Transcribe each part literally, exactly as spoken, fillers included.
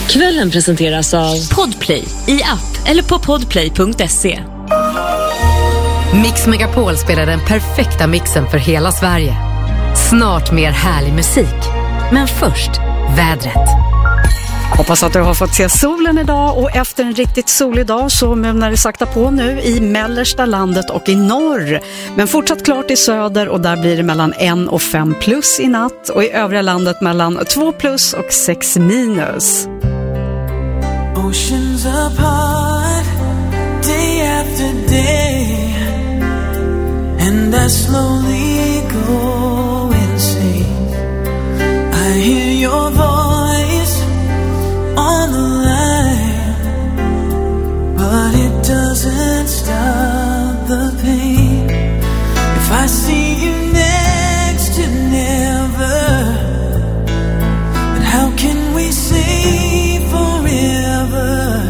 Kvällen presenteras av Podplay i app eller på podplay punkt se. Mix Megapol spelar den perfekta mixen för hela Sverige. Snart mer härlig musik. Men först, vädret. Hoppas att du har fått se solen idag, och efter en riktigt solig dag så när det sakta på nu i mellersta landet och i norr. Men fortsatt klart i söder, och där blir det mellan en och fem plus i natt, och i övriga landet mellan två plus och sex minus. Oceans apart, day after day, and I slowly go insane. I hear your voice on the line, but it doesn't stop the pain. If I see you next to never, then how can we say forever?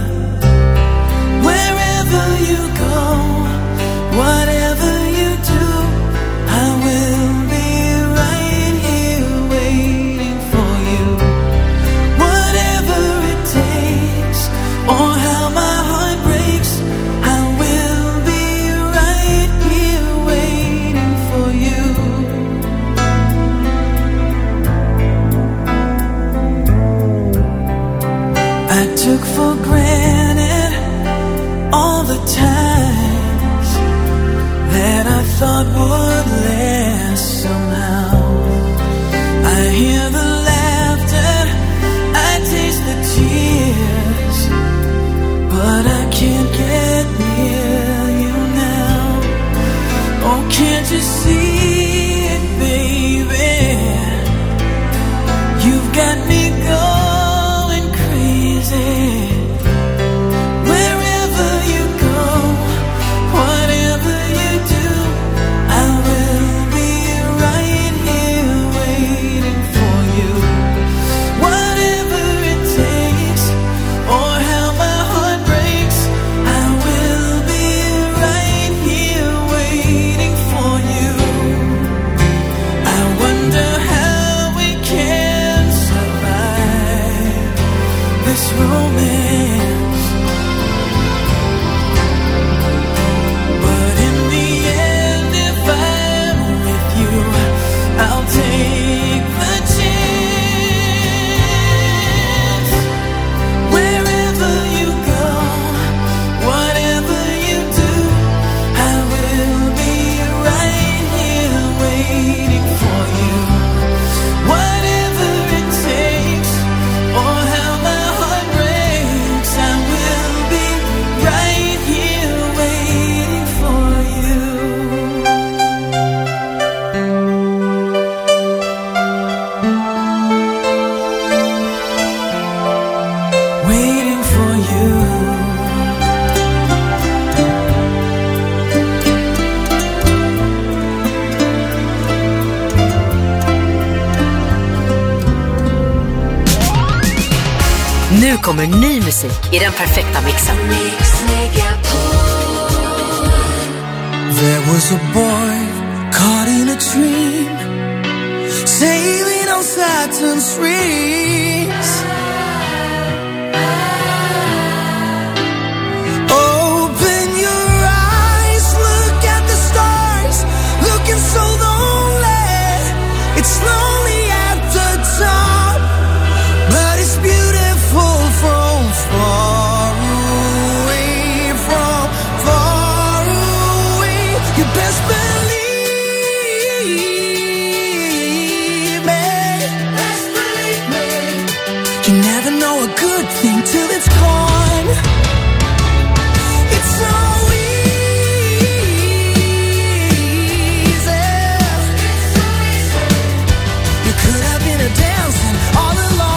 Wherever you go, whatever you do, I will be right here waiting for you. Whatever it takes, or how my heart breaks, I will be right here waiting for you. I took for granted all the times that I thought would last somehow. I hear the laughter, I taste the tears, but I can't get near you now. Oh, can't you see it, baby? You've got me going crazy. Wherever you go, whatever you do, I will be right here waiting for you. Whatever it takes, or how my heart breaks, I will be right here waiting for you. I wonder how we can survive this romance, but in the end, if I'm with you, I'll take the chance. Wherever you go, whatever you do, I will be right here waiting for you. Whatever it takes, or how my heart breaks, I will be right here waiting for you. Waiting for you. Nu kommer ny musik i den perfekta mixen. There was a boy caught in a dream, sailing on Saturn's rings. Open your eyes, look at the stars, looking so lonely. It's lonely at the top, but it's beautiful from far away, from far away. You best believe me. Best believe me. You never know a good thing till it's gone. It's so easy. You could have been a dancing all along.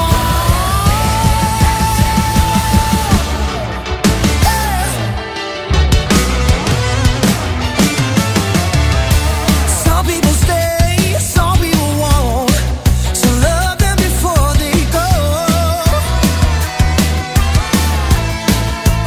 Some people stay, some people won't. So love them before they go.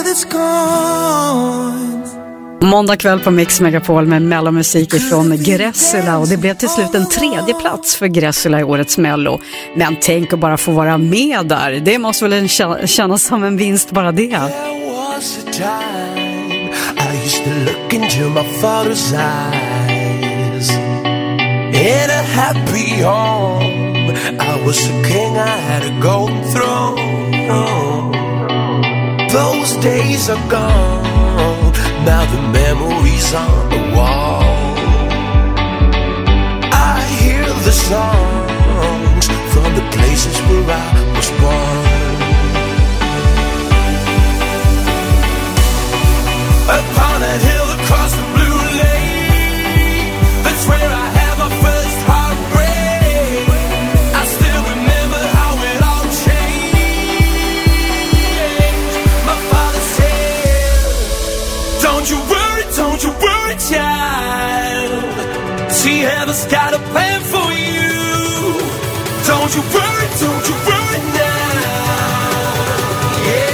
it's gone. Måndag kväll på Mix Megapol med mellomusik ifrån Gressula, och det blev till slut en tredje plats för Gressula i årets mello. Men tänk att bara få vara med där, det måste väl kännas som en vinst bara det. There was a time I used to look into my father's eyes. In a happy home I was a king, I had a golden throne. Those days are gone, now the memories on the wall. I hear the songs from the places where I was born. Upon a hill across the blue lake, that's where I had my first heartbreak. I still remember how it all changed. My father said, don't you worry, don't you worry, child. See, heaven's got a plan for you. Don't you worry, don't you worry now. Yeah.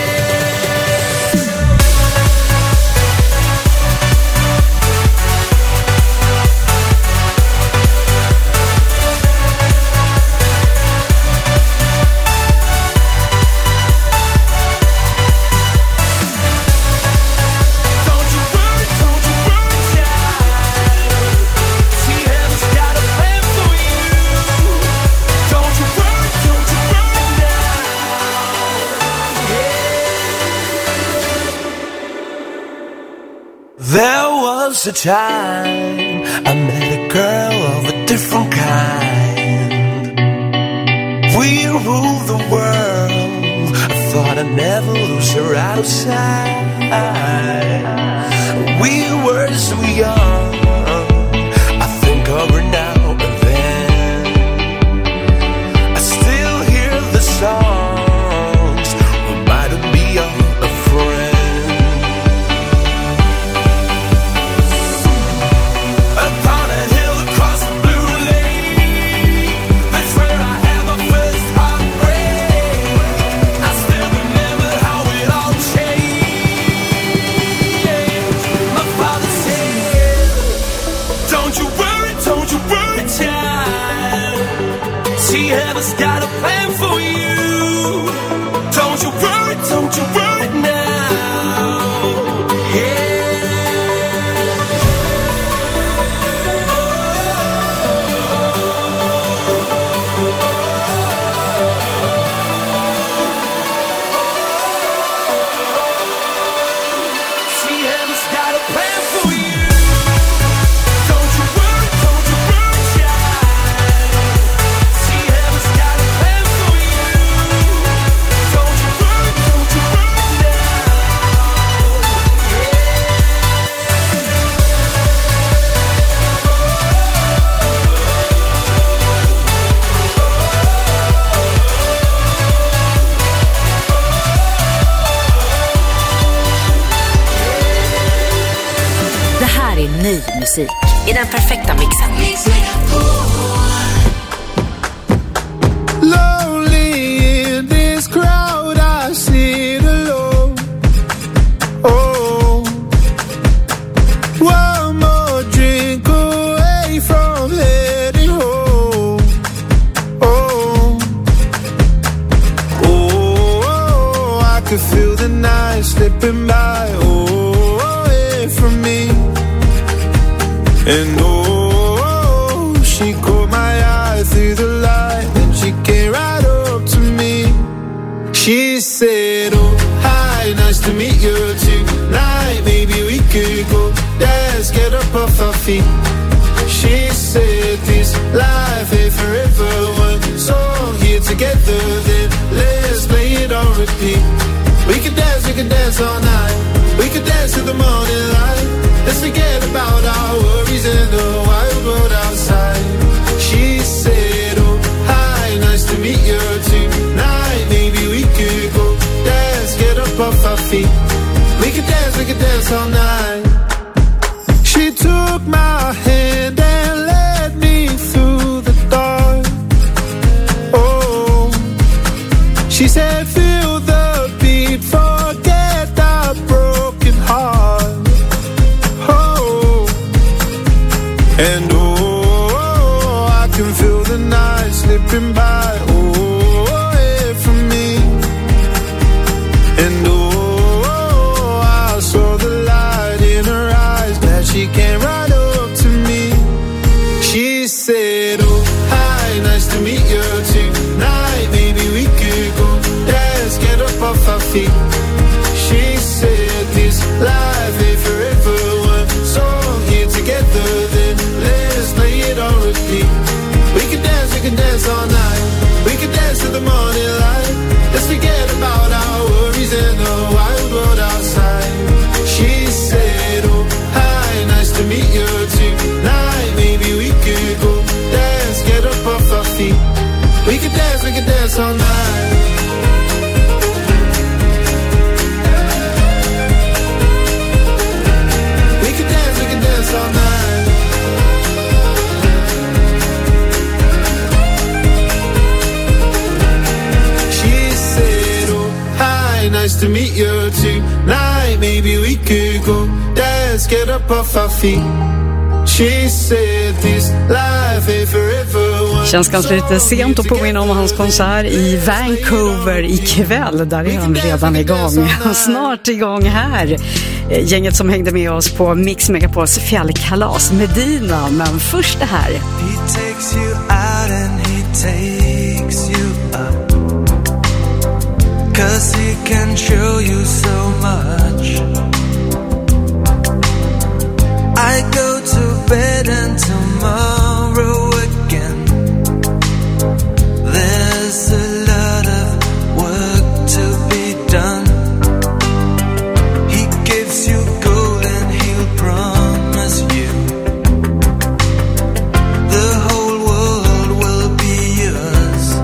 There was a time I met a girl of a different kind. We ruled the world, I thought I'd never lose her outside. We were so young, I think of her now and then. I still hear the songs, reminding me of a friend. Heaven's got a plan for you. Don't you worry, don't you worry now. Yeah. See, heaven's got a plan for you. Don't you worry, don't you worry, child. See, heaven's got a plan for you. Don't you worry, don't you worry now. Det här är ny musik i den perfekta mixen. Lonely in this crowd, I sit alone. Oh, one more drink away from heading home. Oh, oh, I could feel the night slipping by. Oh, away from me. And oh, she caught my eye through the light, and she came right up to me. She said, oh, hi, nice to meet you tonight. Maybe we could go dance, get up off our feet. She said, this life ain't forever. One song here together, then let's play it on repeat. We could dance, we could dance all night. We could dance till the morning light. Let's forget about our worries in the wild world outside. She said, oh, hi, nice to meet you tonight. Maybe we could go dance, get up off our feet. We could dance, we could dance all night. She took my hand and led me through the dark. Oh, she said, feel the beat, forget the breath. And oh, I can feel the night slipping by. Oh, yeah, from me. And oh, I saw the light in her eyes. Glad she came right up to me. She said, oh, hi, nice to meet you tonight. Maybe we could go dance, get up off our feet. She said this life ain't forever. One song here together, then let's play it on repeat. We can dance, we can dance all night. We can dance till the morning light. Let's forget about our worries and the wild world outside. She said, oh, hi, nice to meet you tonight. Maybe we could go dance, get up off our feet. We can dance, we can dance all night. We can dance, we can dance all night. She said, oh, hi, nice to meet you tonight. Maybe we could go dance, get up off our feet. She said this life ain't forever. Känns ganska lite sent att påminna om hans konsert i Vancouver ikväll. Där är han redan igång. Snart igång här. Gänget som hängde med oss på Mix Megapols fjällkalas Medina. Men först det här. He takes you out and he takes you up, 'cause he can show you so much. I go to bed and tomorrow again. There's a lot of work to be done. He gives you gold and he'll promise you the whole world will be yours.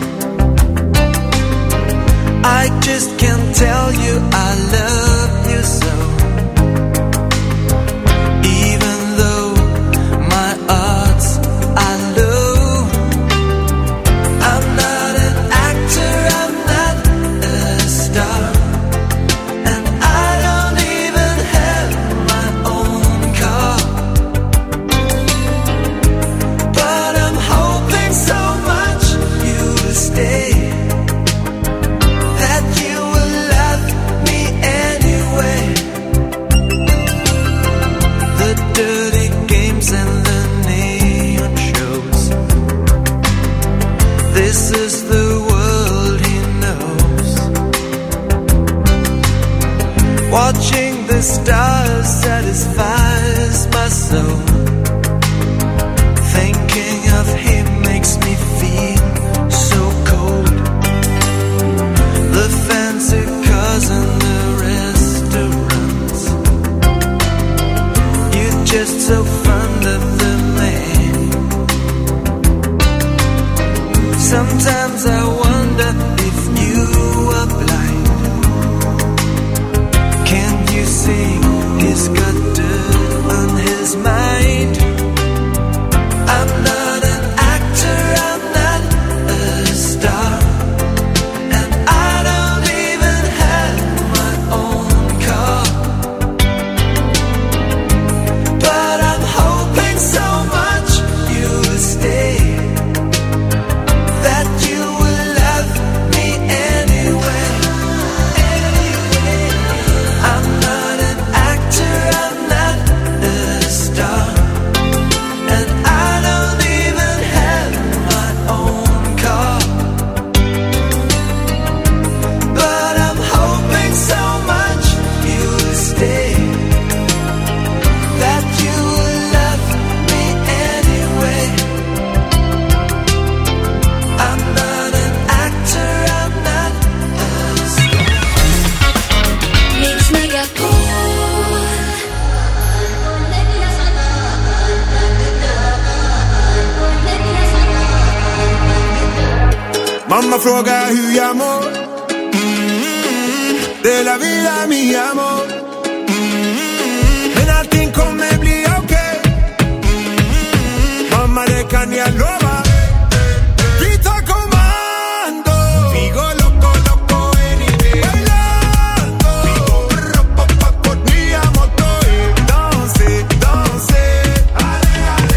I just can't tell you I love you so. Watching the stars satisfies my soul. Thinking of him makes me feel so cold. The fancy cars and the restaurants. You're just so fond of the man. Sometimes I wonder if you are blind. Can't you see he's got dirt on his mind? I'm not an actor, I'm not a star, and I don't even have my own car. But I'm hoping so much you'll stay, that you will love me anyway. I'm not an actor, I'm not a star, and I don't even have my own car. But I'm hoping so much you'll stay, that you will love me anyway. I'm not an actor, I'm not a star. Mix Megapol. Mamma frågar hur jag mår. Mm, de la vida mi amor. Mm, men allting kommer bli okej. Mm, mamma, det kan jag lova. Vi tar kommando. Vi går loco, loco anyway. Bailando. Vi går upp, upp, upp, vårt nya motto är danse, danse. Ale, ale.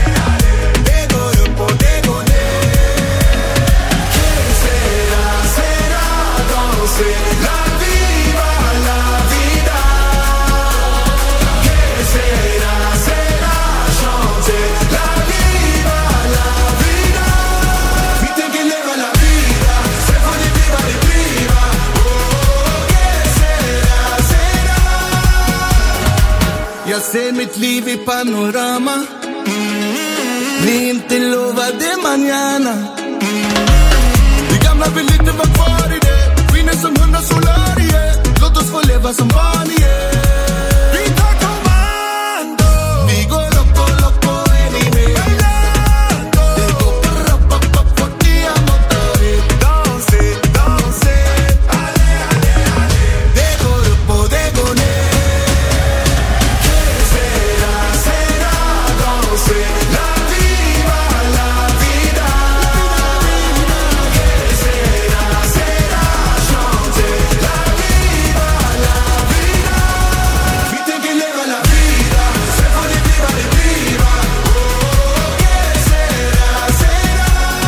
ett liv i panorama. Bli inte lovade manana. Vi gamla vill inte vara kvar i det. Skiner som hundra solarier. Låt oss få leva som barn igen. Vi tar kommando. Vi går loco, loco, är ni med? Det går på upp, upp, upp, upp, nya motorer. Danse, danse. Alle, alle, alle. Det går upp och det går ner. Que será, será, danse. La viva, la vida. Que será, será, chante. La viva, la vida. Vi tänker leva la vida. Sen får ni bli vad ni blir. Oh, que será, será.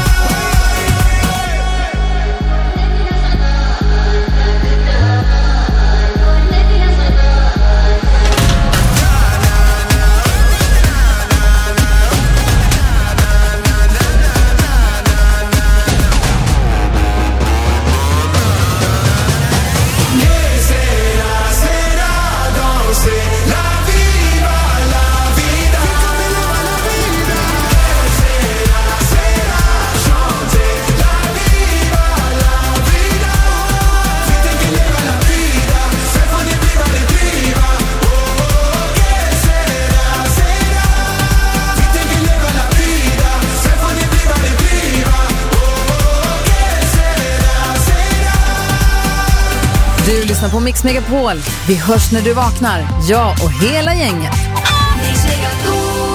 Que será, será, danse. La viva, la vida. Vi kommer leva la vida. Que será, será, chante. La viva, la vida. Vi tänker leva la vida. Sen får ni bli vad ni blir. Oh, que será, será. Vi tänker leva la vida. Sen får ni bli vad ni blir. Oh, que será, será. Du lyssnar på Mix Megapol. Vi hörs när du vaknar. Jag och hela gänget. Mix Megapol.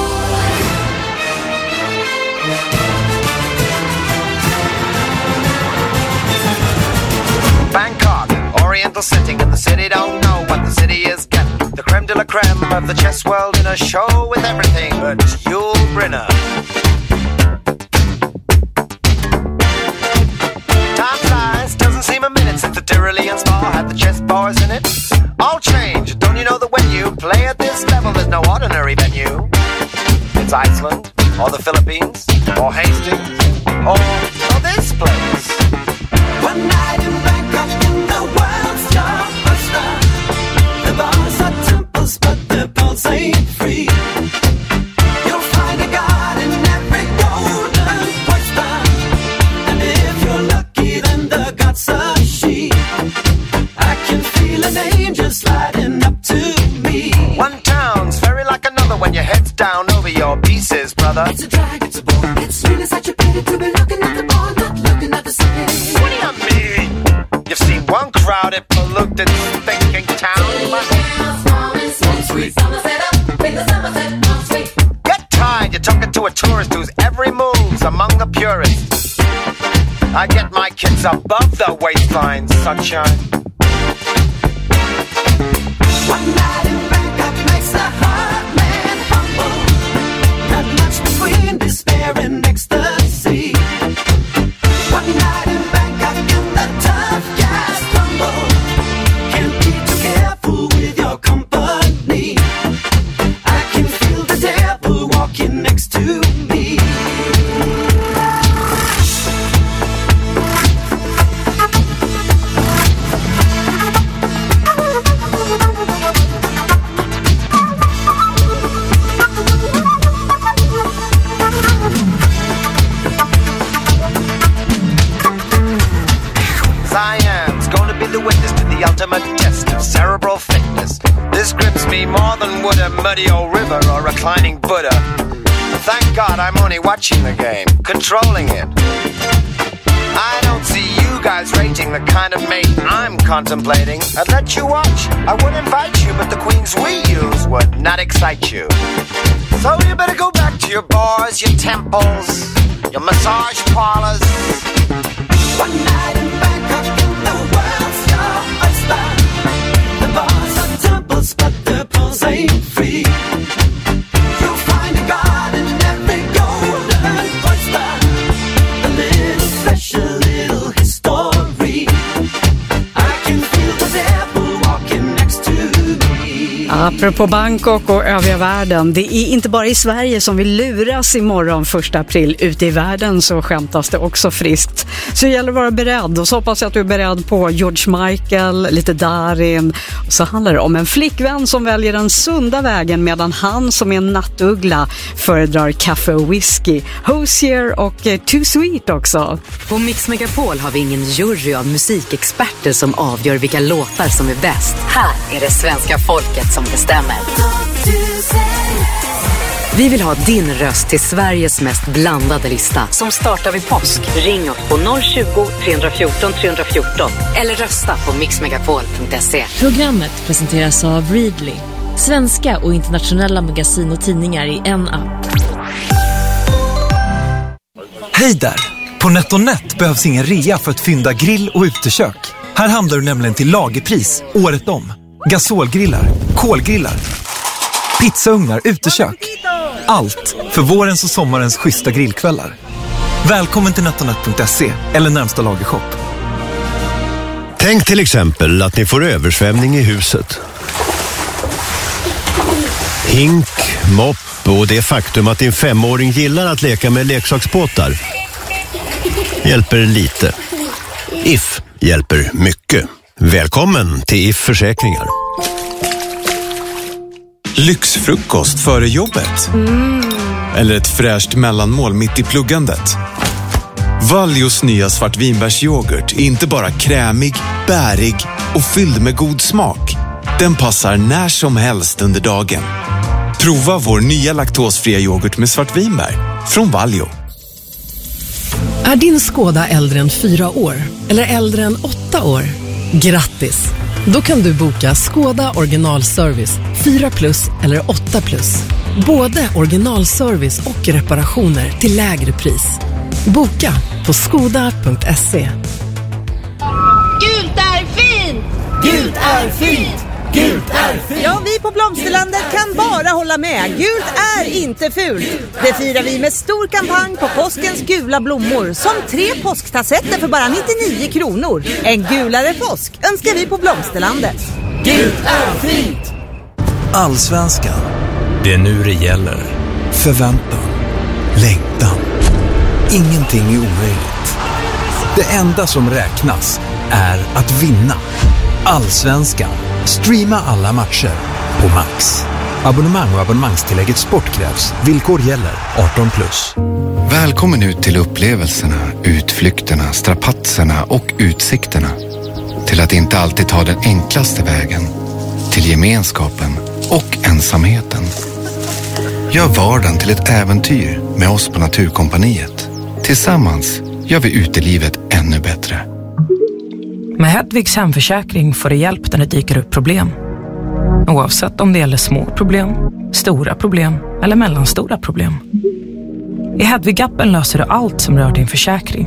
Bangkok, Oriental sitting in the city, don't know what the city is getting. The creme de la creme of the chess world in a show with everything but Yul Brynner. Time flies, doesn't seem a minute since the Tyrolean spa had the chess bars in it. All change, don't you know that when you play at this level, there's no ordinary venue. It's Iceland, or the Philippines, or Hastings, or, or this place. One night in Bangkok in the world's blockbuster. The bars are temples, but the pulse ain't free. You'll find a god in every golden oyster. And if you're lucky, then the god's a she. I can feel an angel sliding up to me. One town's very like another when your head's down over your pieces, brother. It's a drag, it's a bore. It's really such a pity to be looking at the ball, not looking at the city. What do you mean? You've seen one crowded, polluted, thinking town. Get tired, you're talking to a tourist whose every move's among the purists. I get my kids above the waistline, sunshine. One night in Bangkok makes the heart man humble. Not much between despair and ecstasy. One night in Bangkok and the tough guys tumble. Can't be too careful with your company. I can feel the devil walking next to me. Siam's gonna be the witness to the ultimate test of cerebral fitness. This grips me more than would a muddy old river or reclining Buddha. Thank God I'm only watching the game, controlling it. I don't see you guys rating the kind of mate I'm contemplating. I'd let you watch, I would invite you, but the queens we use would not excite you. So you better go back to your bars, your temples, your massage parlors. One night in Bangkok in the world's blockbuster. The bars are temples, but the pulse ain't free. You'll find a god in every golden oyster. A little flesh, a little history. I can feel the devil walking next to me. Apropå Bangkok och övriga världen, det är inte bara i Sverige som vi luras imorgon första april. Ute i världen så skämtas det också friskt. Så det gäller att vara beredd, och så hoppas jag att du är beredd på George Michael, lite Darin. Och så handlar det om en flickvän som väljer den sunda vägen medan han som är en nattuggla föredrar kaffe och whisky. Hosier och eh, Too Sweet också. På Mix Megapol har vi ingen jury av musikexperter som avgör vilka låtar som är bäst. Här är det svenska folket som bestämmer. Vi vill ha din röst till Sveriges mest blandade lista som startar vid påsk. Ring upp på noll tjugo, tre fjorton, tre fjorton eller rösta på mix megapol punkt se. Programmet presenteras av Readly. Svenska och internationella magasin och tidningar i en app. Hej där! På NetOnNet behövs ingen rea för att fynda grill och utekök. Här handlar du nämligen till lagerpris året om. Gasolgrillar, kolgrillar, pizzaugnar, utekök. Allt för vårens och sommarens schyssta grillkvällar. Välkommen till netonet punkt se eller närmsta lagershop. Tänk till exempel att ni får översvämning i huset. Hink, mopp och det faktum att din femåring gillar att leka med leksaksbåtar hjälper lite. If hjälper mycket. Välkommen till If Försäkringar. Lyxfrukost före jobbet. Mm. Eller ett fräscht mellanmål mitt i pluggandet. Valjos nya svartvinbärsyoghurt är inte bara krämig, bärig och fylld med god smak. Den passar när som helst under dagen. Prova vår nya laktosfria yoghurt med svartvinbär från Valjo. Är din Skoda äldre än fyra år eller äldre än åtta år? Grattis! Då kan du boka Skoda originalservice fyra plus eller åtta plus. Både originalservice och reparationer till lägre pris. Boka på skoda punkt se. Gult är fint! Gult är fint! Gult är fint! Ja, vi på Blomsterlandet kan bara hålla med. Gult är inte fult. Det firar vi med stor kampanj på påskens gula blommor. Som tre påsktassetter för bara nittionio kronor. En gulare påsk önskar vi på Blomsterlandet. Gult är fint! Allsvenskan. Det är nu det gäller. Förväntan. Längtan. Ingenting är omöjligt. Det enda som räknas är att vinna. Allsvenskan. Streama alla matcher på Max. Abonnemang och abonnemangstillägget Sport krävs. Villkor gäller. arton plus. Välkommen ut till upplevelserna, utflykterna, strapatserna och utsikterna. Till att inte alltid ta den enklaste vägen. Till gemenskapen och ensamheten. Gör vardagen till ett äventyr med oss på Naturkompaniet. Tillsammans gör vi utelivet ännu bättre. Med Hedvigs hemförsäkring får du hjälp när det dyker upp problem. Oavsett om det gäller små problem, stora problem eller mellanstora problem. I Hedvig-appen löser du allt som rör din försäkring.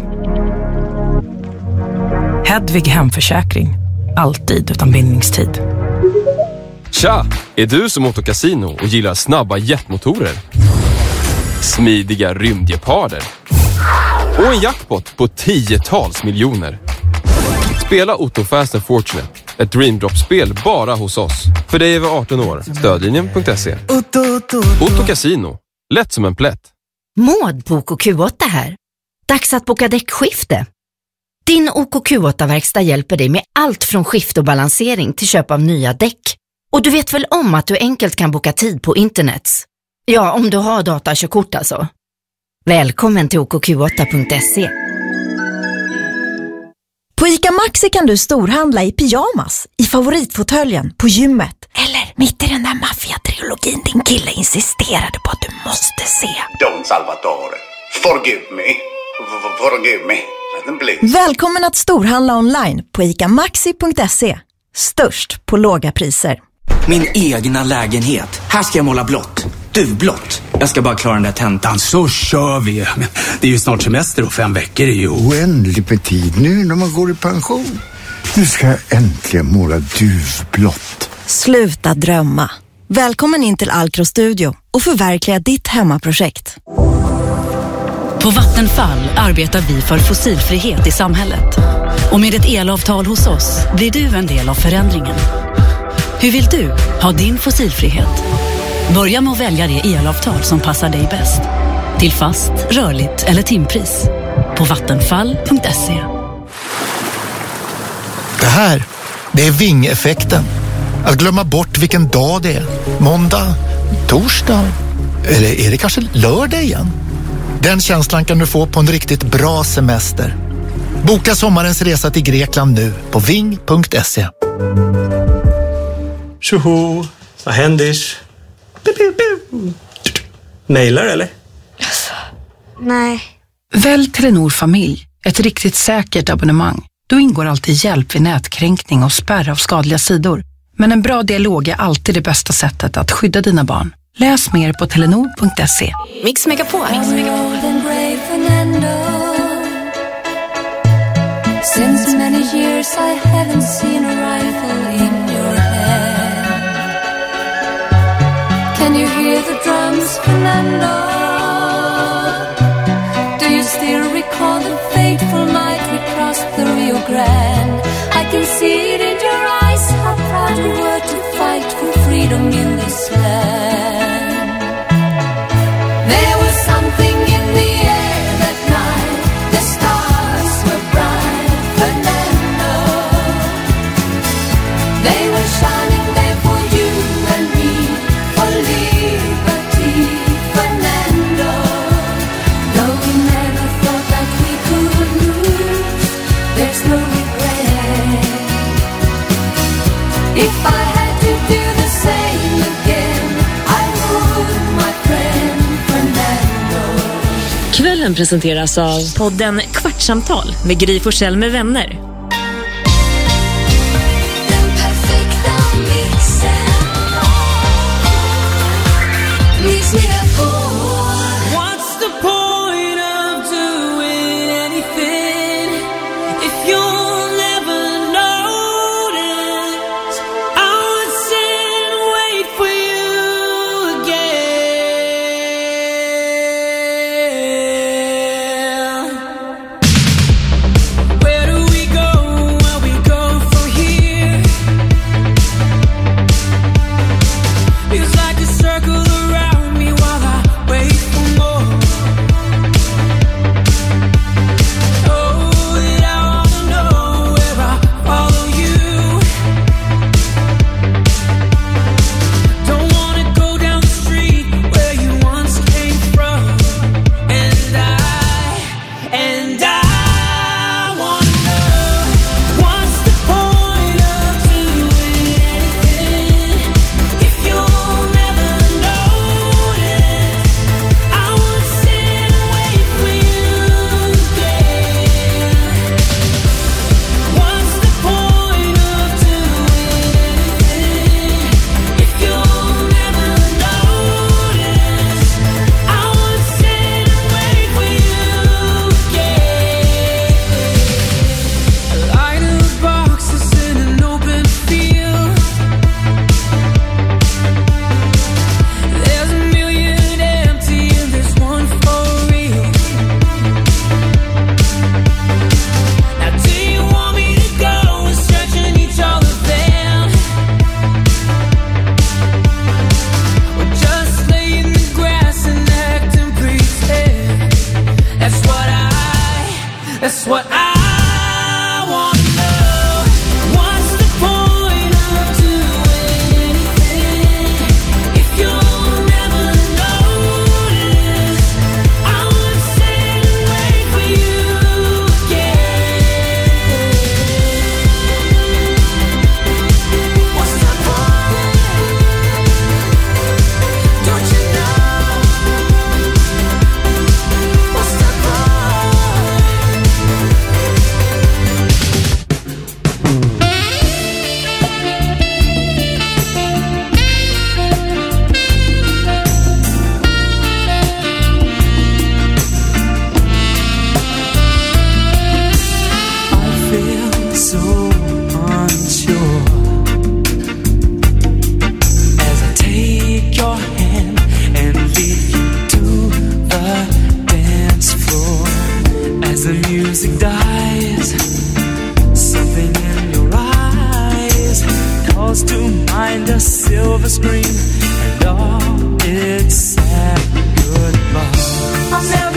Hedvig hemförsäkring. Alltid utan bindningstid. Tja! Är du som Autocasino och gillar snabba jetmotorer? Smidiga rymdgeparder? Och en jackpot på tiotals miljoner? Spela Otto Fast and Fortunate, ett Dreamdrop-spel bara hos oss. För dig över arton år. Stödlinjen punkt se. Otto Casino. Lätt som en plätt. Maud på O K Q åtta här. Dags att boka däckskifte. Din O K Q åtta-verkstad hjälper dig med allt från skift och balansering till köp av nya däck. Och du vet väl om att du enkelt kan boka tid på internet? Ja, om du har datakörkort alltså. Välkommen till O K Q åtta punkt se. På ICA Maxi kan du storhandla i pyjamas, i favoritfåtöljen, på gymmet. Eller mitt i den där maffia-trilogin din kille insisterade på att du måste se. Don Salvatore, forgive me, forgive me, let them please. Välkommen att storhandla online på ica maxi punkt se. Störst på låga priser. Min egna lägenhet. Här ska jag måla blått. Duvblått. Jag ska bara klara den där tentan. Så kör vi. Det är ju snart semester och fem veckor är ju oändligt med tid nu när man går i pension. Nu ska jag äntligen måla duvblått. Sluta drömma. Välkommen in till Alcro Studio och förverkliga ditt hemmaprojekt. På Vattenfall arbetar vi för fossilfrihet i samhället. Och med ett elavtal hos oss blir du en del av förändringen. Hur vill du ha din fossilfrihet? Börja med att välja det elavtal som passar dig bäst. Till fast, rörligt eller timpris. På vattenfall punkt se. Det här, det är Ving-effekten. Att glömma bort vilken dag det är. Måndag, torsdag eller är det kanske lördag igen? Den känslan kan du få på en riktigt bra semester. Boka sommarens resa till Grekland nu på ving punkt se. Tjoho, vad händer? Mailar eller? Alltså, nej. Välj Telenor familj, ett riktigt säkert abonnemang. Då ingår alltid hjälp vid nätkränkning och spärr av skadliga sidor. Men en bra dialog är alltid det bästa sättet att skydda dina barn. Läs mer på telenor punkt se. Mix Megapol. Mix Megapol. Since many years I haven't seen a rifle in your hand. Can you hear the drums, Fernando? Do you still recall the fateful night we crossed the Rio Grande? I can see it in your eyes, how proud you were to fight for freedom in this land. There was something in the air that night. The stars were bright, Fernando. They were shining there for you and me, for liberty, Fernando. Though we never thought that we could lose, there's no regret. If I had to do the same again, I would, my friend Fernando. Kvällen presenteras av podden Kvartsamtal med Gry Forssell med vänner. Den perfekta mixen. Mix Megapol. What's the point of doing anything if you'll never notice? I would sit and wait for you again. Where do we go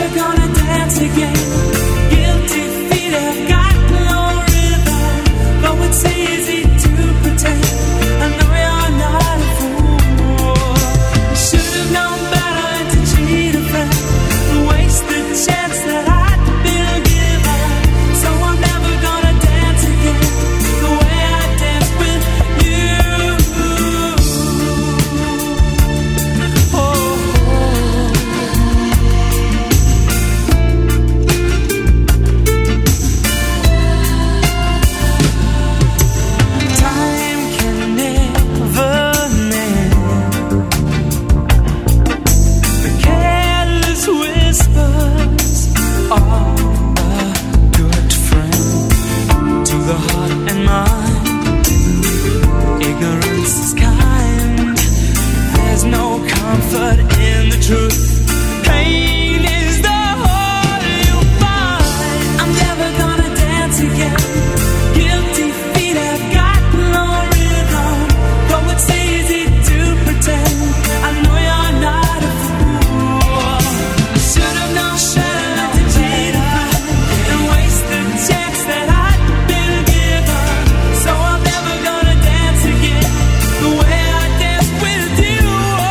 never gonna dance again. Guilty feet have got no rhythm. Though it's easy to pretend, I know you're not a fool. Should have known better to cheat a friend, waste the chance that I'd been given. So I'm never gonna dance again the way I danced with you. Oh. Time can never mend the careless whispers of a good friend to the heart and mind. Ignorance is kind. There's no comfort in the truth. Pain is the whole you find. I'm never gonna dance again. Guilty feet have got no rhythm. Though it's easy to pretend, I know you're not a fool. I should have known better to cheat a friend and waste the chance that I'd been given. So I'm never gonna dance again the way I danced with you.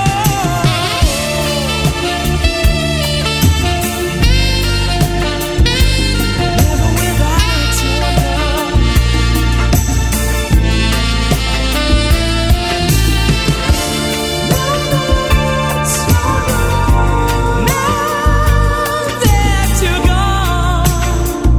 Never without your love. Now that you're gone,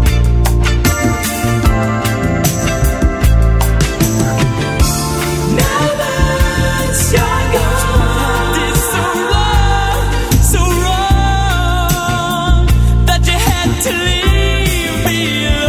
now that you're gone, did so wrong, so wrong that you had to leave me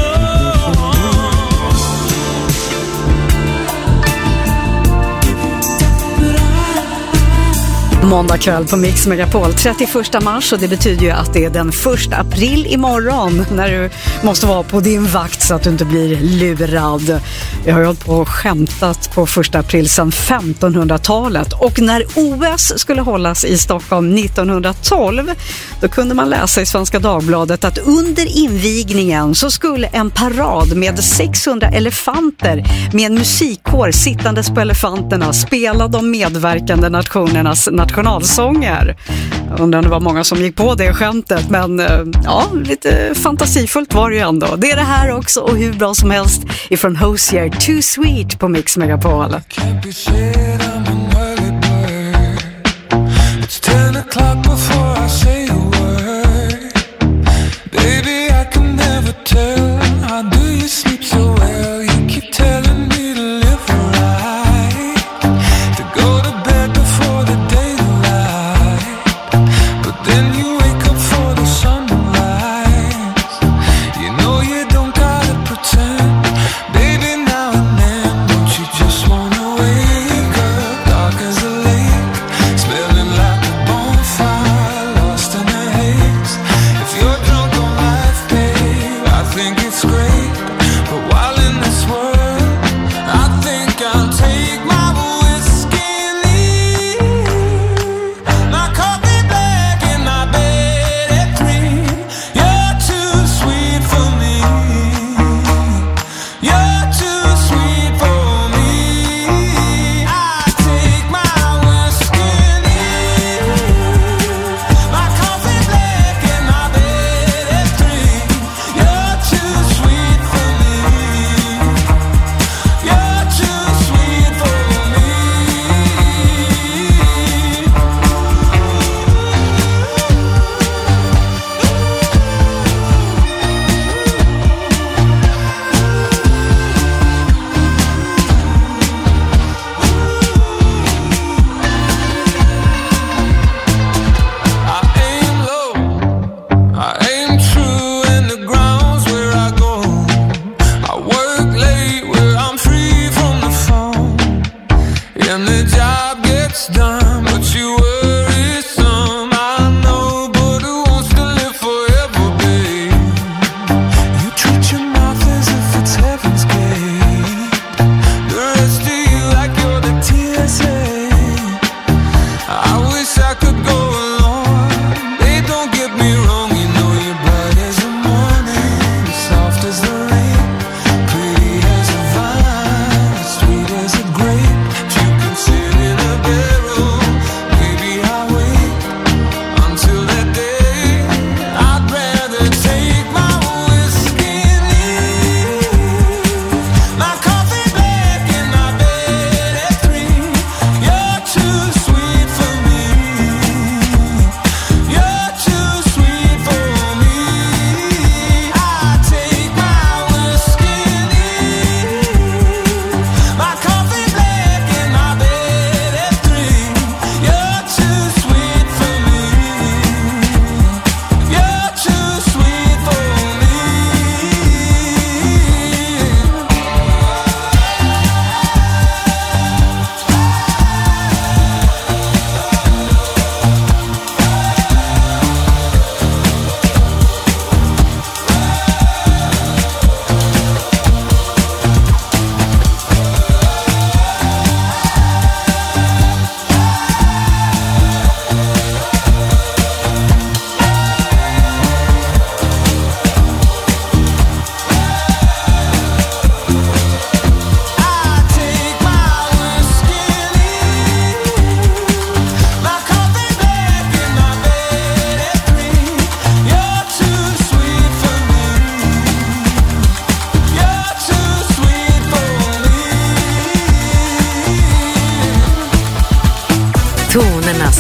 Måndag kväll på Mix Megapol, trettioförsta mars, och det betyder ju att det är den första april imorgon när du måste vara på din vakt så att du inte blir lurad. Jag har ju hållit på och skämtat på första april sedan femtonhundratalet, och när O S skulle hållas i Stockholm nittonhundratolv, då kunde man läsa i Svenska Dagbladet att under invigningen så skulle en parad med sexhundra elefanter med en musikkår sittandes på elefanterna spela de medverkande nationernas nationalsånger. Jag undrar om det var många som gick på det skämtet, men ja, lite fantasifullt var det ju ändå. Det är det här också, och hur bra som helst ifrån Hosier, Too Sweet på Mix Megapol. Lost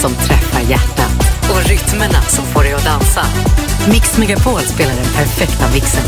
som träffar hjärtat och rytmerna som får dig att dansa. Mix Megapol spelar den perfekta mixen.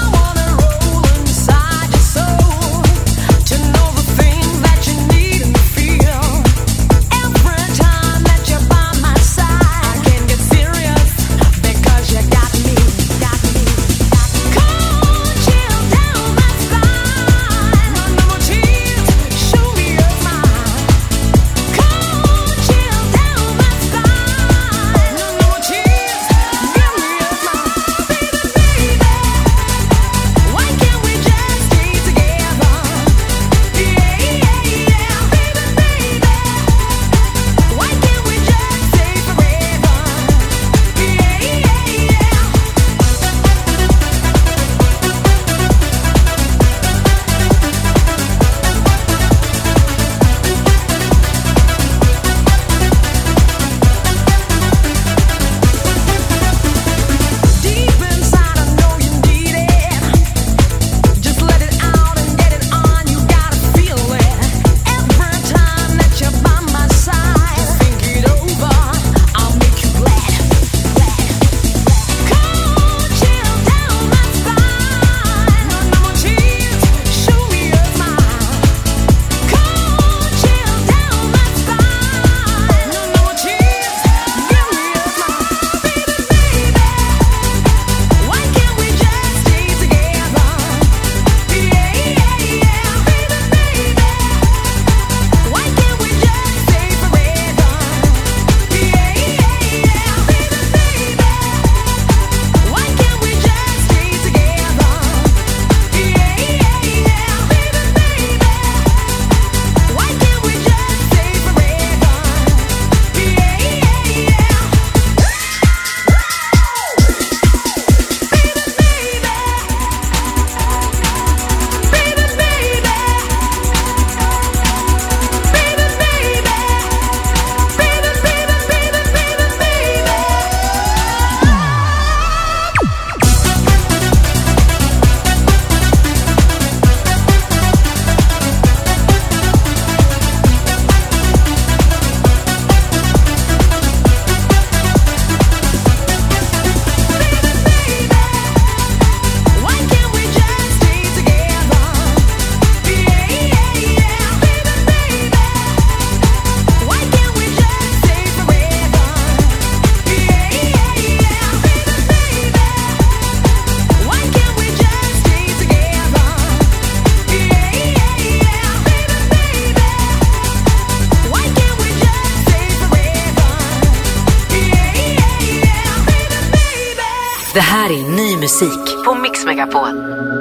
Det här är ny musik på Mix Megapol.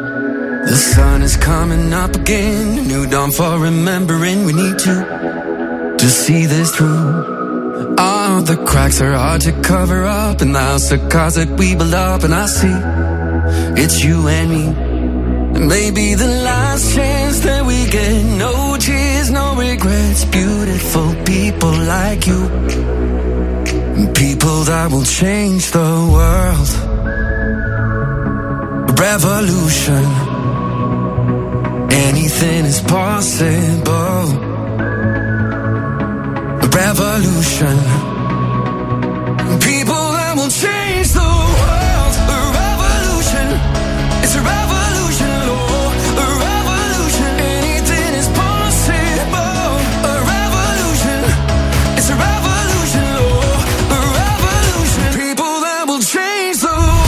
The sun is coming up again, a new dawn for remembering. We need to, to see this through. All the cracks are hard to cover up, and the house of cards that we build up. And I see, it's you and me. Maybe the last chance that we get. No tears, no regrets. Beautiful people like you, people that will change the world. Revolution, anything is possible. Revolution, people that will change the world. A revolution, it's a revolution, Lord. A revolution, anything is possible. A revolution, it's a revolution, Lord. A revolution, people that will change the world.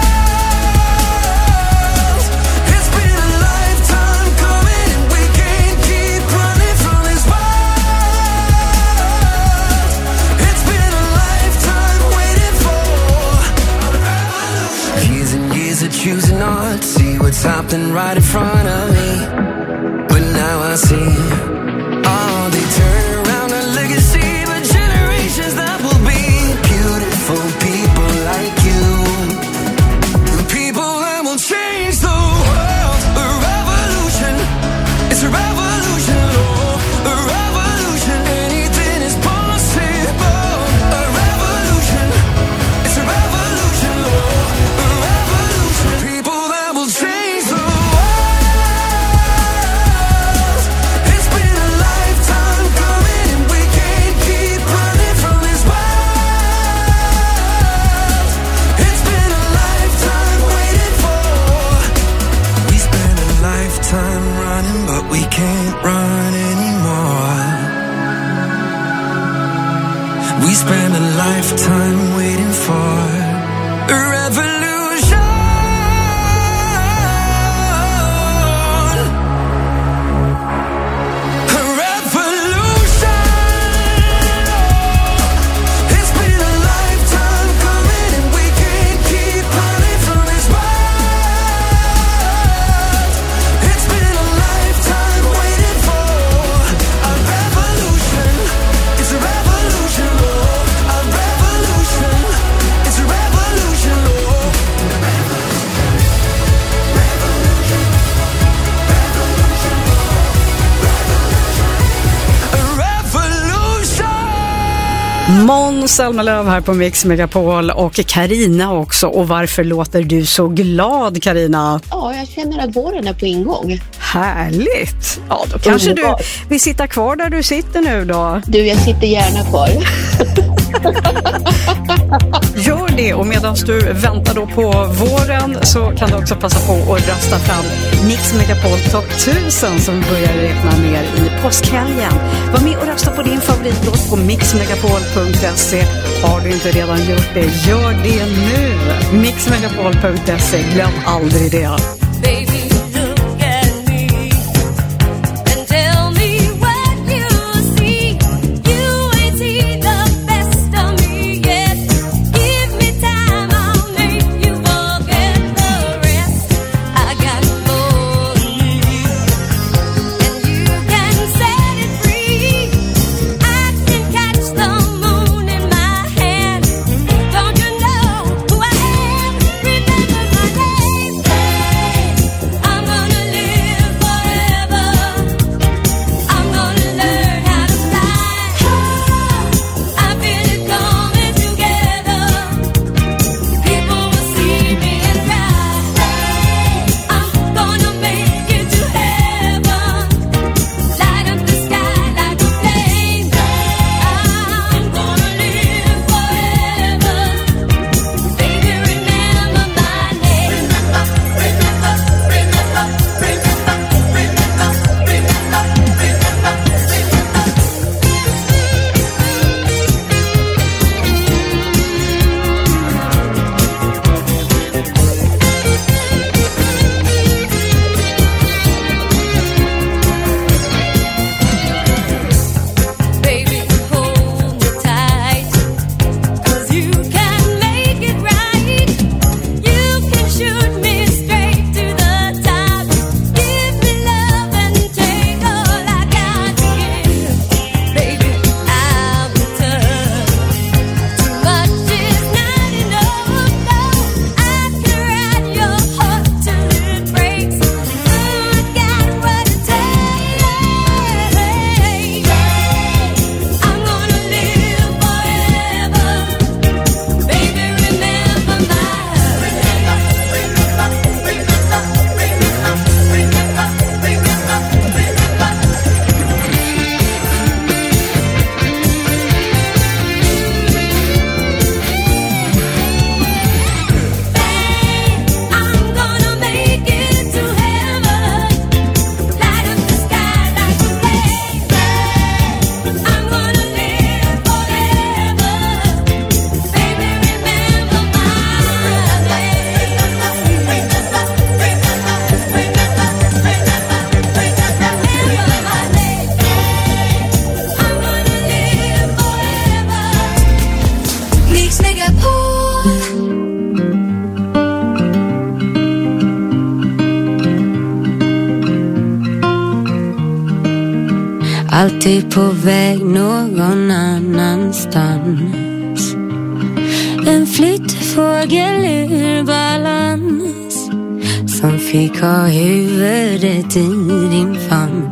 Choosing not to see what's happening right in front of me, but now I see all they turn around a legacy of generations that will be beautiful people like you, people that will change the world. A revolution, it's a revolution, Lord. A revolution, anything is possible. A revolution, it's a revolution, Lord. A revolution, people that will change the world. It's been lifetime waiting for a revolution. A revolution. It's been a lifetime coming and we can't keep running from this world. It's been a lifetime waiting for a revolution. It's a revolution, Lord. A revolution. It's a revolution, Lord. A revolution. Måns Zelmerlöw här på Mix Megapol och Carina också. Och varför låter du så glad, Carina? Ja, jag känner att våren är på ingång. Härligt! Ja, då kanske du vill sitta kvar där du sitter nu då. Du, jag sitter gärna kvar. Gör det, och medan du väntar då på våren så kan du också passa på att rösta fram Mix Megapol Top tusen som börjar räkna ner i påskhelgen. Var med och rösta på din favoritlåt på mix megapol punkt se. Har du inte redan gjort det, gör det nu. mix megapol punkt se, glöm aldrig det. Baby, look at me and tell me what you see. You ain't seen the best of me yet. Give me time, I'll make you forget the rest. I got more than you, and you can set it free. I can catch the moon in my hand. Don't you know who I am? Remember my name. I'm gonna live forever. I'm gonna learn how to fly. I feel it coming together. People will see me and cry. I'm gonna make it to heaven. Light up the sky like a flame. I'm gonna live forever. Baby, remember my name. Remember, remember, remember, remember, remember, baby, hold me tight, 'cause you can make it right. You can shoot me straight to the top. Give me love and take all I got to give. Baby, I'll be tough. Too much is not enough. No, I can ride your heart till it breaks. I got what it takes. I'm gonna live forever. Baby, remember my I'm gonna make it to heaven. Light up the sky like a flame. I'm gonna live forever. Baby, remember my Mix Megapol. Alltid på väg någon annanstans. En flyttfågel ur balans som fick ha huvudet i din famn.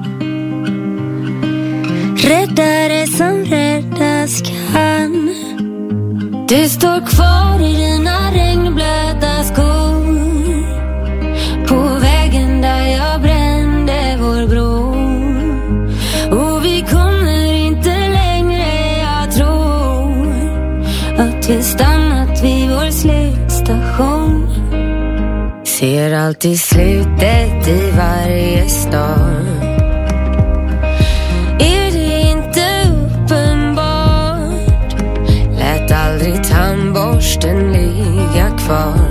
Räddare som räddas kan. Du står kvar i dina regnblöta skor på vägen där jag brände vår bro. Och vi kommer inte längre, jag tror att vi stannat vid vår slutstation. Ser alltid slutet i varje stad. Är det inte uppenbart? Lät all smärtan ligga kvar.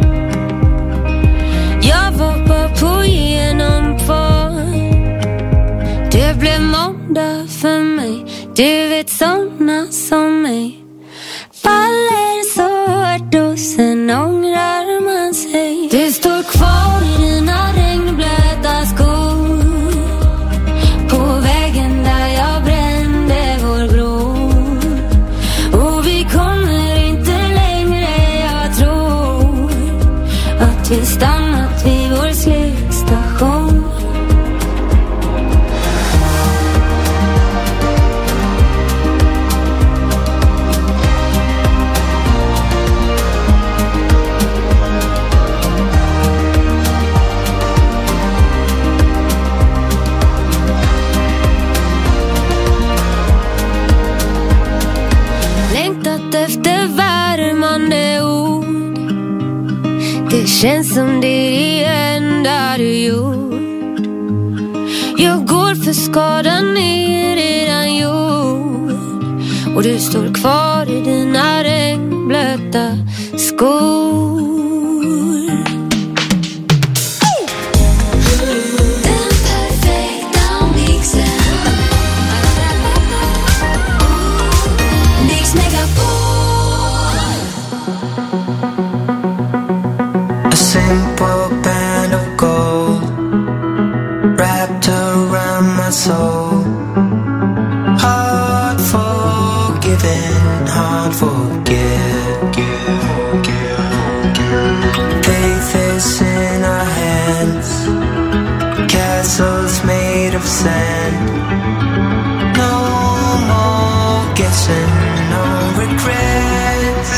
Jag var bara på genomfart. Det blev måndag för mig. Du vet såna som mig faller så hårt och sen ångrar man sig. Du står kvar i dina regnblöta skor på vägen där jag brände vår bro. Och vi kommer inte längre, jag tror att vi stannat vid vår slutstation. Efter värmande ord. Det känns som det är enda du gjort. Jag går för skadan är redan gjord. Och du står kvar i dina regnblöta skor. Den perfekta mixen. Mix Megapol. Simple band of gold wrapped around my soul. Hard forgiven, hard forget. Faith is in our hands. Castles made of sand. No more guessing, no regrets.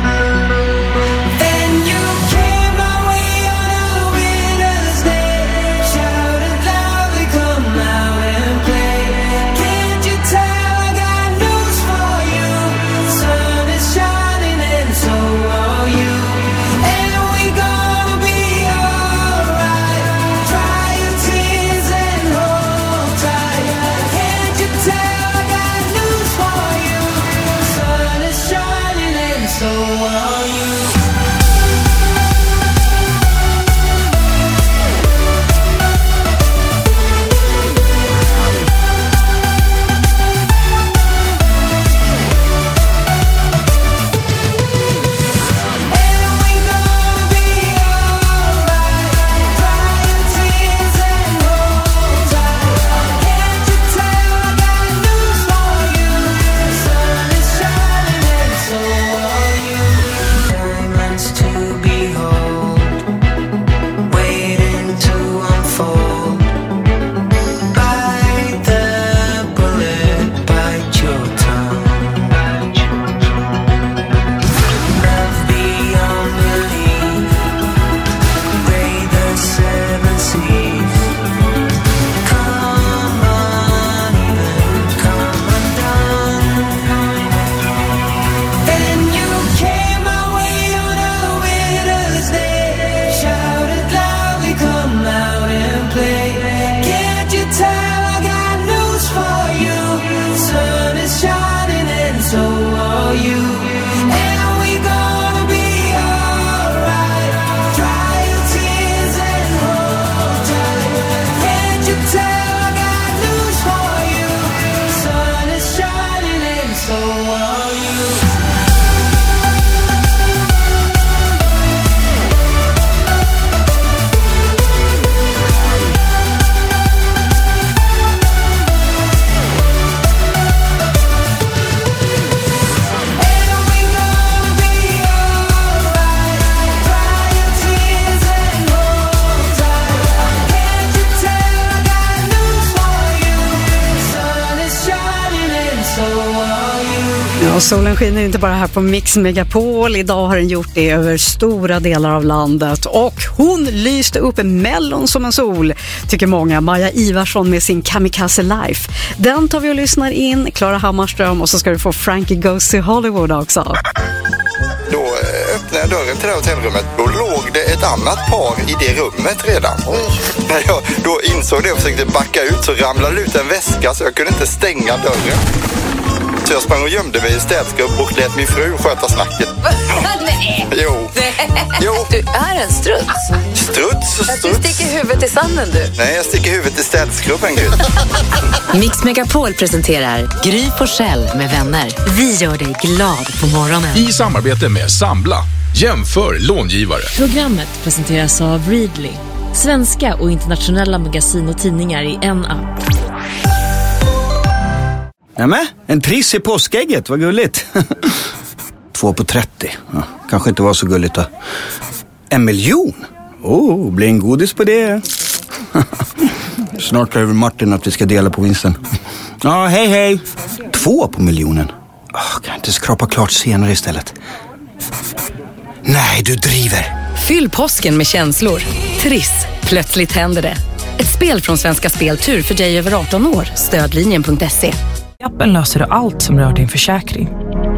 Och solen skiner inte bara här på Mix Megapol. Idag har den gjort det över stora delar av landet. Och hon lyste upp Mellon som en sol, tycker många. Maja Ivarsson med sin Kamikaze Life. Den tar vi och lyssnar in. Klara Hammarström, och så ska du få Frankie Goes to Hollywood också. Då öppnade jag dörren till det hotellrummet. Då låg det ett annat par i det rummet redan. När jag då insåg det och försökte backa ut, så ramlade ut en väska så jag kunde inte stänga dörren. Så jag sprang och gömde mig i städskrubb och lät min fru sköta snacket. Nej. Jo. Jo. Du är en struts. Struts och struts. Du sticker huvudet i sanden, du. Nej, jag sticker huvudet i städskrubben, Gud. Mix Megapol presenterar Gry Forssell med vänner. Vi gör dig glad på morgonen. I samarbete med Sambla. Jämför långivare. Programmet presenteras av Readly. Svenska och internationella magasin och tidningar i en app. Nämen, en triss i påskägget, vad gulligt. Två på trettio, ja, kanske inte var så gulligt då. En miljon? Oh, blir en godis på det. Snart är det Martin att vi ska dela på vinsten. Ja, hej hej. Två på miljonen. Oh, kan jag inte skrapa klart senare istället? Nej, du driver. Fyll påsken med känslor. Triss, plötsligt händer det. Ett spel från Svenska Speltur för dig över arton år. Stödlinjen punkt se. I appen löser du allt som rör din försäkring.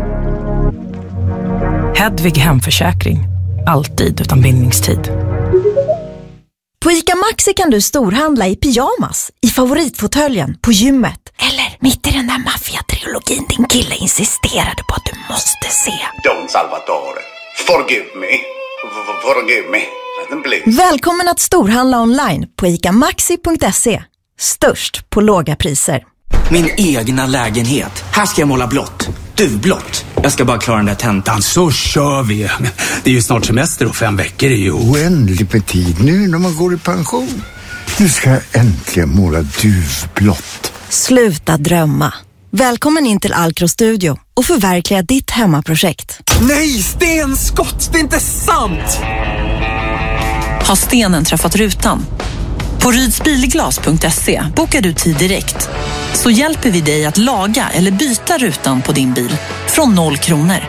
Hedvig Hemförsäkring. Alltid utan bindningstid. På ICA Maxi kan du storhandla i pyjamas, i favoritfåtöljen, på gymmet. Eller mitt i den där maffiatrilogin din kille insisterade på att du måste se. Don Salvatore, forgive me, forgive me. Välkommen att storhandla online på ica maxi punkt se. Störst på låga priser. Min egna lägenhet. Här ska jag måla blått. Duvblått. Jag ska bara klara den där tentan. Så kör vi. Det är ju snart semester och fem veckor är ju... Oändligt med tid nu när man går i pension. Nu ska jag äntligen måla duvblått. Sluta drömma. Välkommen in till Alcro Studio och förverkliga ditt hemmaprojekt. Nej, stenskott! Det är inte sant! Har stenen träffat rutan? På rydsbilglas punkt se bokar du tid direkt. Så hjälper vi dig att laga eller byta rutan på din bil från noll kronor.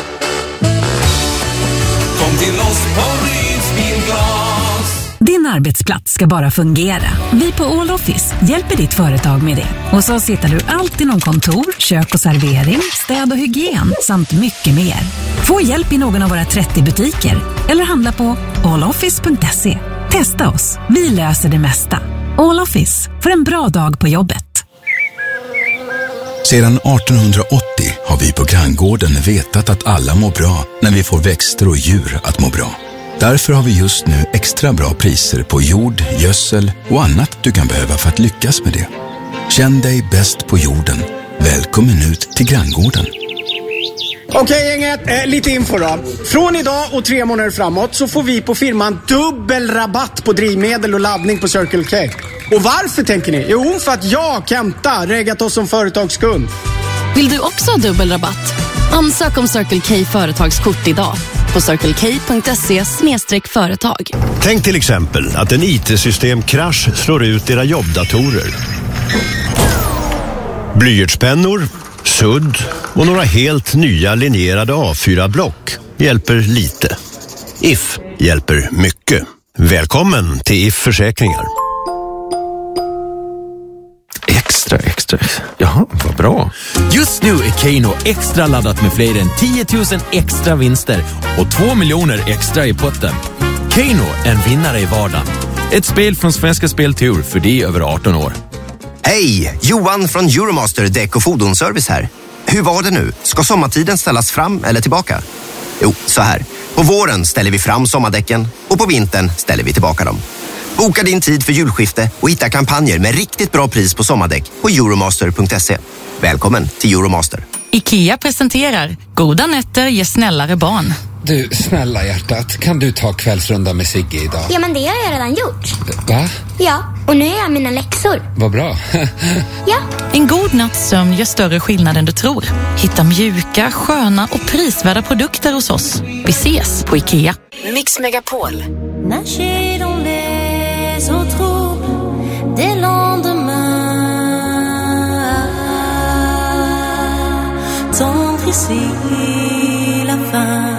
Kom till oss på Rydsbilglas. Din arbetsplats ska bara fungera. Vi på All Office hjälper ditt företag med det. Och så hittar du allt inom kontor, kök och servering, städ och hygien samt mycket mer. Få hjälp i någon av våra trettio butiker eller handla på all office punkt se. Testa oss, vi löser det mesta. All Office, för en bra dag på jobbet. Sedan artonhundraåttio har vi på Granngården vetat att alla mår bra när vi får växter och djur att må bra. Därför har vi just nu extra bra priser på jord, gödsel och annat du kan behöva för att lyckas med det. Känn dig bäst på jorden. Välkommen ut till Granngården. Okej gänget, eh, lite info då. Från idag och tre månader framåt så får vi på firman dubbel rabatt på drivmedel och laddning på Circle K. Och varför tänker ni? Jo, för att jag, Kenta, reggat oss som företagskund. Vill du också ha dubbel rabatt? Ansök om Circle K företagskort idag på circle k punkt se slash företag. Tänk till exempel att en I T-systemkrasch slår ut era jobbdatorer. Blyertspennor, sudd och några helt nya linjerade A fyra-block hjälper lite. If hjälper mycket. Välkommen till If Försäkringar. Extra, extra. Jaha, vad bra. Just nu är Keno extra laddat med fler än tio tusen extra vinster och två miljoner extra i potten. Keno, en vinnare i vardagen. Ett spel från Svenska Speltur för dig över arton år. Hej, Johan från Euromaster Däck och Fordonsservice här. Hur var det nu? Ska sommartiden ställas fram eller tillbaka? Jo, så här. På våren ställer vi fram sommardäcken och på vintern ställer vi tillbaka dem. Boka din tid för julskifte och hitta kampanjer med riktigt bra pris på sommardäck på euromaster punkt se. Välkommen till Euromaster. IKEA presenterar Goda nätter ger snällare barn. Du, snälla hjärtat, kan du ta kvällsrunda med Sigge idag? Ja, men det har jag redan gjort. Va? Ja, och nu är jag mina läxor. Vad bra. Ja. En god natts sömn gör större skillnad än du tror. Hitta mjuka, sköna och prisvärda produkter hos oss. Vi ses på IKEA. Mix Megapol. Nager dans les eaux troubles des lendemains, tendre ici la fin,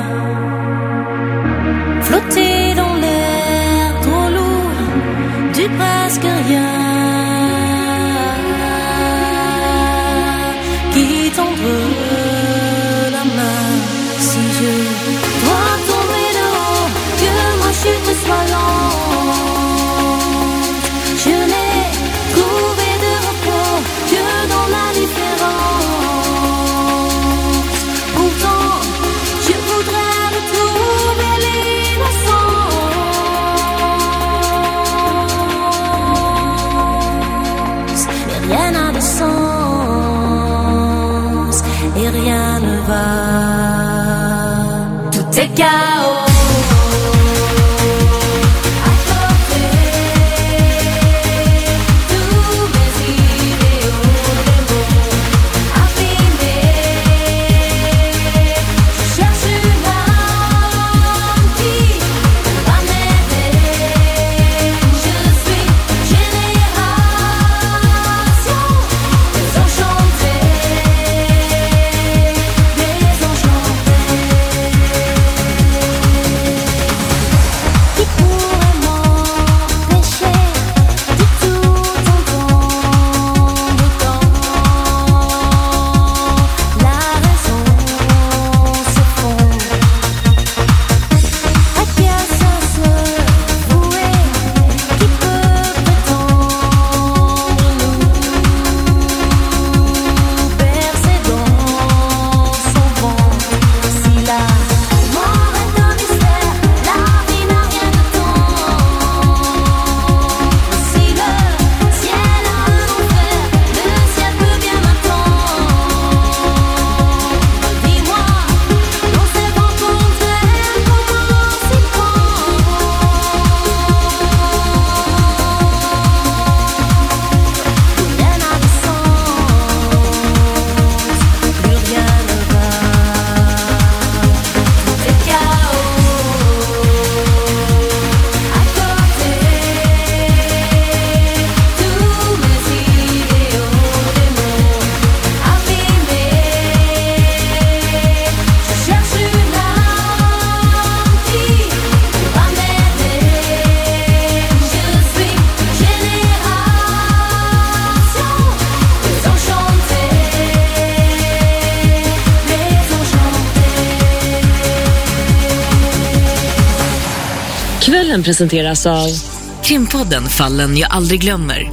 flotter dans l'air trop lourd du presque rien, qui tendre la main si je dois tomber de haut, que ma chute soit lente. Je n'ai trouvé de repos que dans la différence. chaos. Kvällen presenteras av Krimpodden Fallen jag aldrig glömmer.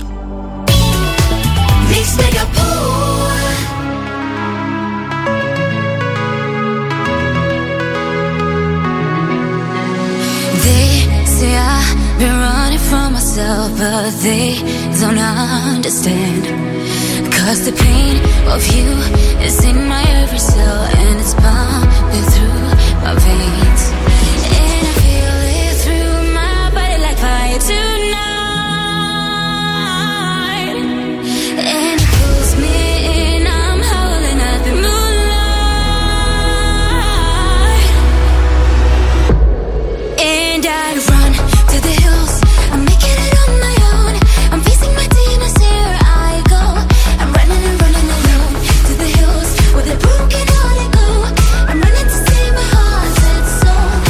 They say I've been running from myself, but they don't understand. Cause the pain of you is in my every cell, and it's pumping through my veins. And I feel it through my body like fire tonight. And it pulls me in, I'm howling at the moonlight. And I run to the hills, I'm making it on my own. I'm facing my demons, here I go. I'm running and running alone to the hills where the broken hearted go. I'm running to save my haunted soul.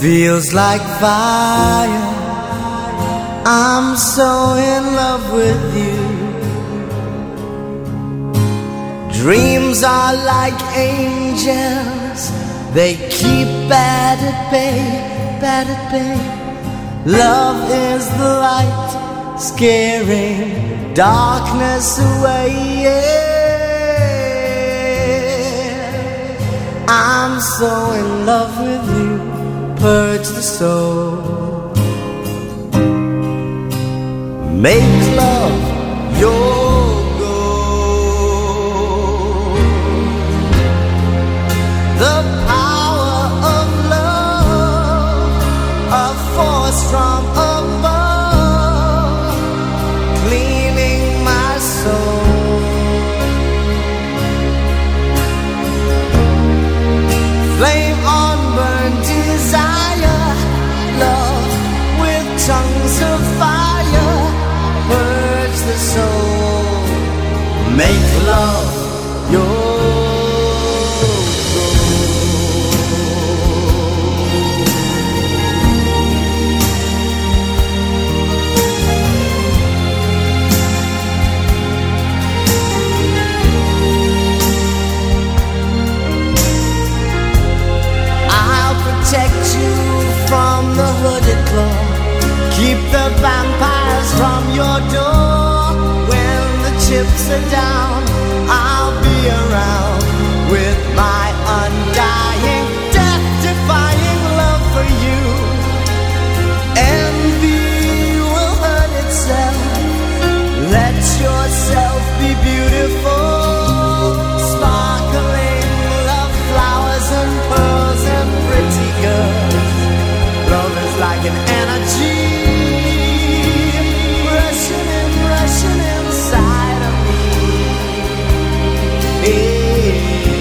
feels like fire. I'm so in love with you. Dreams are like angels, they keep bad at bay, bad at bay. Love is the light, scaring darkness away, yeah. I'm so in love with you, purge the soul. Make love your goal. The power of love, a force from above, cleaning my soul. Flame on burn desire, love with tongues of fire, purge the soul. Make love your protect you from the hooded claw, keep the vampires from your door. When the chips are down, I'll be around with my undying, death-defying love for you. Envy will hurt itself, let yourself be beautiful, sparkling love flowers and pearls and pretty girls. Love is like an energy, rushing and rushing inside of me. Yeah.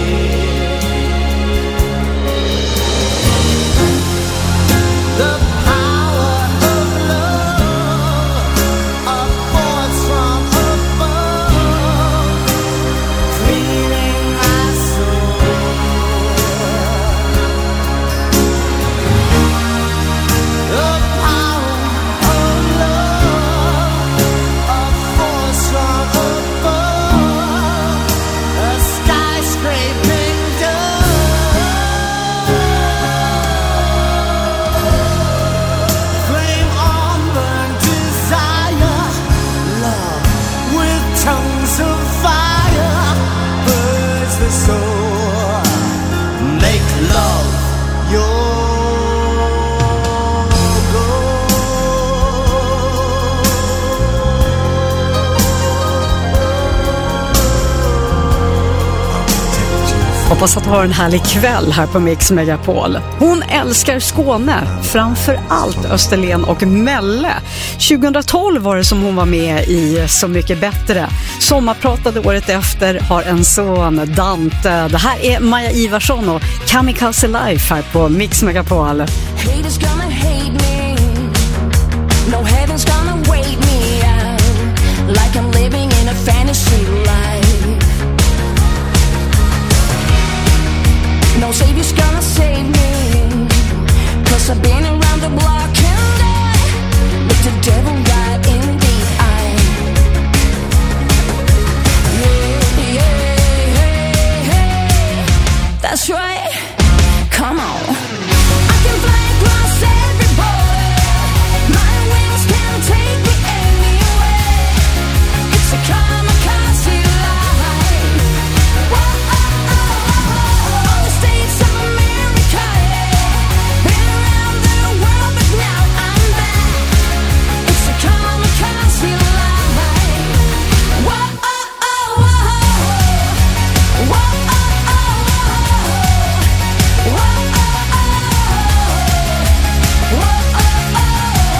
The power of love, a force from above, cleaning my soul. The power of love, a force from above, a skyscraping dove. Flame on burn desire, love with tongues of fire, purge the soul. Make love your Hoppas att du har en härlig kväll här på Mix Megapol. Hon älskar Skåne, framför allt Österlen och Melle. tjugohundratolv var det som hon var med i Så mycket bättre. Sommarpratade året efter, har en son, Dante. Det här är Maja Ivarsson och Kamikaze Life här på Mix Megapol. Haters gonna hate me. No heaven's